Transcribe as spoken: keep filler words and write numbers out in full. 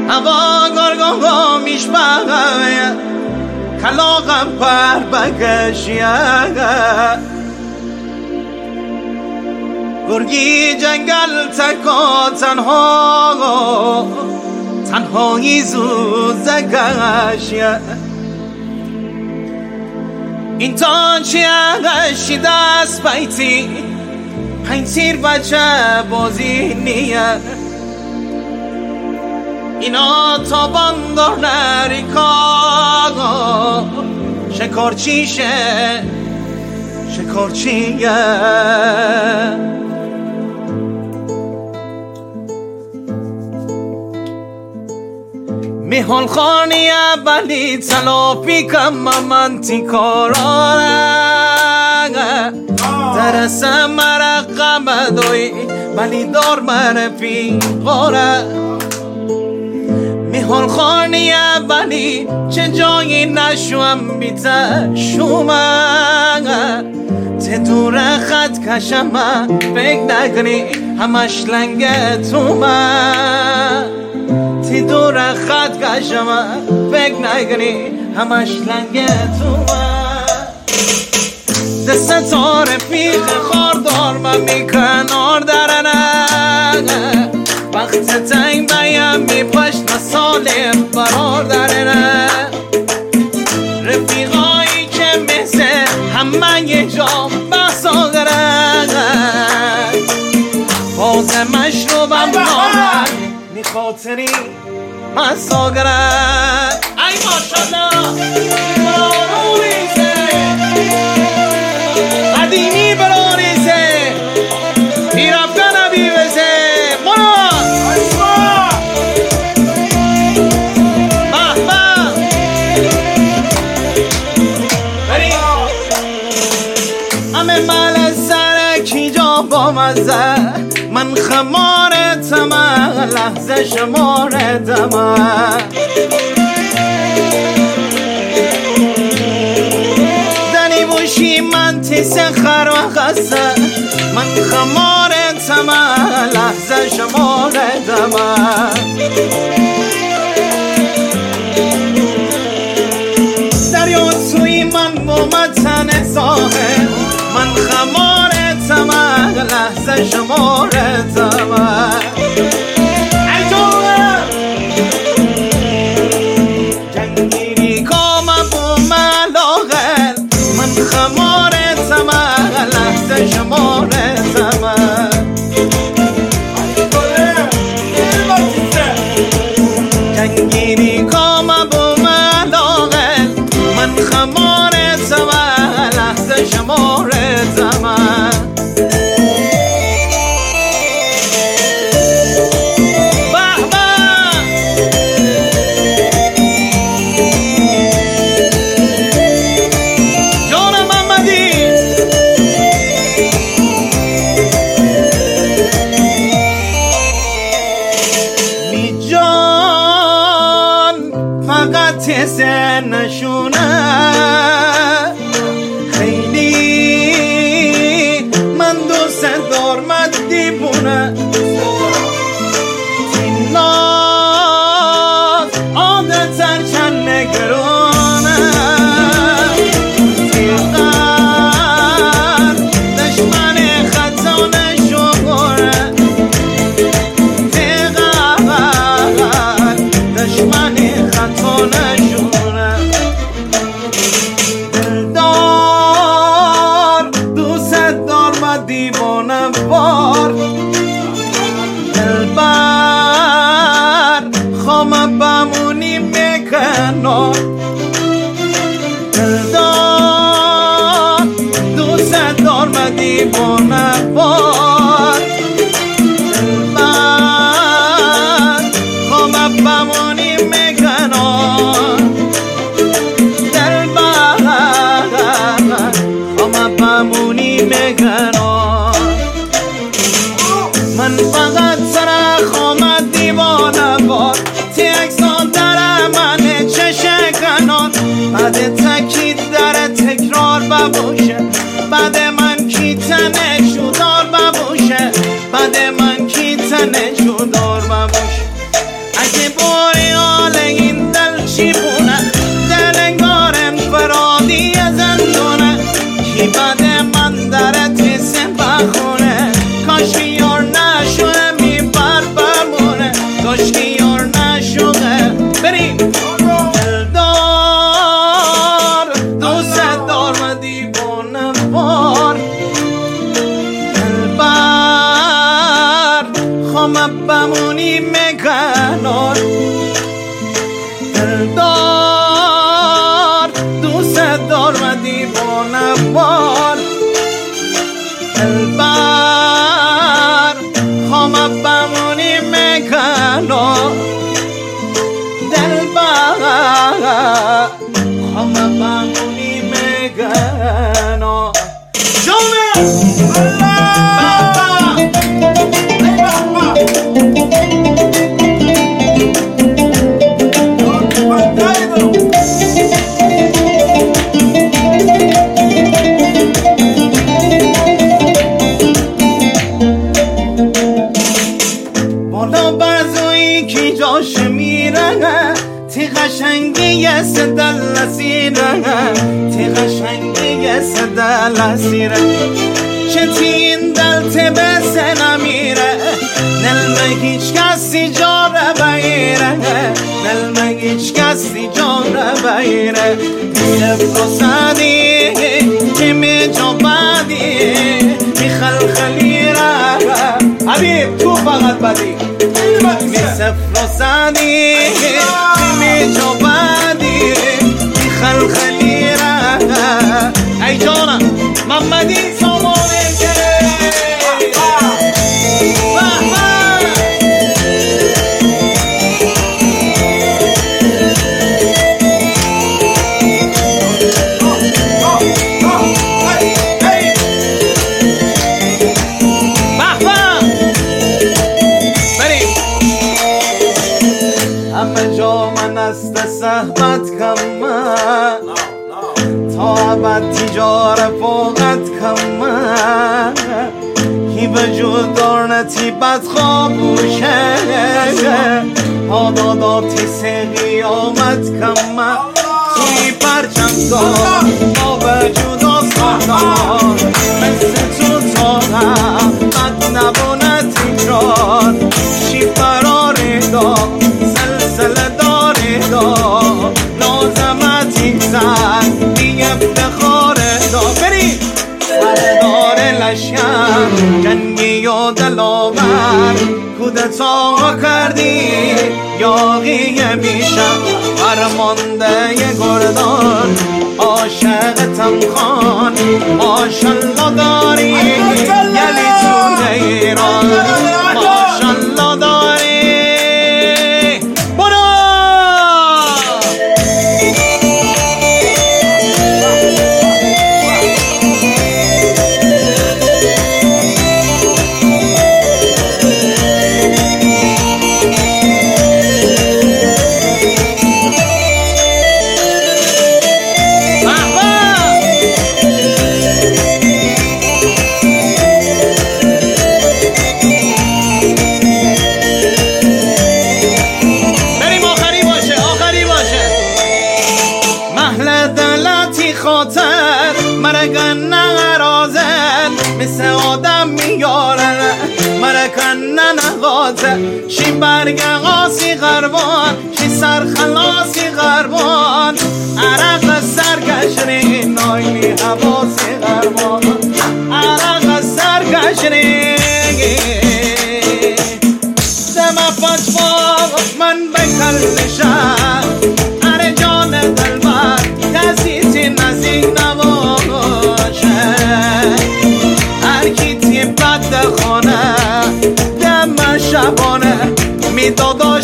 هوا گرگا میش بغایا کلاغم پر بکشیا گرگی جنگل تکا تنها تنهایی زود زگشیا این تا چی اغشی دست بیتی پنج تیر بچه بازی نیه اینا تا باندار نریکا شکارچیشه شکارچیه میهال خانی بلی تلافی کم من تیکارا درس مرقم دوی بلی دار مرفی غاره میهال خانی بلی چه جایی نشوم بیتا شومه ته دور خط کشم فکر نکنی همش لنگه تومه تی دور خط کشم فکر نکنی همش لنگه تومه دست تا رفیق خاردار من می کنار درنه وقت تنگ بیم می پشت مسالم برار درنه رفیقایی که مثل همه یه جا بحثا دارن باز مشروبم نارن می خاطری مسا گرن ای ماشالله براریزه قدیمی براریزه پیرفتن بیوزه برا همه مال سرکی جا با مزه من خمارتم لحظه شمارتم دنی بوشی من تیس خر و خسته من خمارتم لحظه شمارتم دریا توی من بومتن ساحل من خمارتم لحظه شمارتم ای توه جنگیری کام بو ملاغل من خمارتم لحظه شمارتم جنگیری کام بو ملاغل من خمارتم لحظه شمارتم تیسه نشونه خیلی من دوست دارم دیوونه این ناز عادت چند نگرونه تیغر دشمن خطا نشوره تیغر دشمن خطا نشوره دیوانه بار دلبر خامه بمونی میکنار دلدار دوست دارم دیوانه بار دلبر خامه بمونی میکنار دلبر خامه بمونی میکنار من فقط سر خامد دیوانه بار تی اکسان در من چشه کنار بعد تکید در تکرار ببوشه بعد من کی تنه شدار ببوشه بعد من کی تنه شدار ببوشه اگه باری کاشکی یار نشده بریم دلدار دوست دار و دیوانه بار دلبر خامه بمونی میکنار دلدار دوست دار و دیوانه بار دلبر خامه بمونی میکنار دلبر خامه بمونی میکنار جونه بالا برزویی کی جاش میره تی قشنگی صدل سیره تی قشنگی صدل سیره چه تین دل تی بسه نمیره نلمه هیچ کسی جا رو بگیره نلمه هیچ کسی جا رو بگیره صفر و صدی که می جا بدی می خلخلی را حبیب تو فقط بدی می صفر و صدی می جا بدی می خلخلی را ای جانم محمدی سامانه که همه جا من است صحبت کم تا ابد تجار فوقت کم هی وجود دارنتی بدخواب بوشه ها داداتی سی قیامت کم توی پرچم دار با وجود آسان مثل تو تاقم بد نبونه تکرار شی فراری دار سلسله داری دار لازمتی زن دیگه افتخار دار بریم سردار لشکر جنگی و دلاور کودتا کردی یاقی میشم فرمانده گردان عاشقتم خان ماشالله داری یلی تو ایران ماشالله داری خاطر مرکن نغرازن مثل آدم میاره مرکن نغازن شی برگ غاسی غربان شی سرخلاسی غربان عرق سرکشری نایلی حواسی غربان عرق سرکشری دم پچفاق من بکل نشم اره جان دلبر کسی تی نزدیک نباشه هر کی تی بد خانه دم شبانه میداد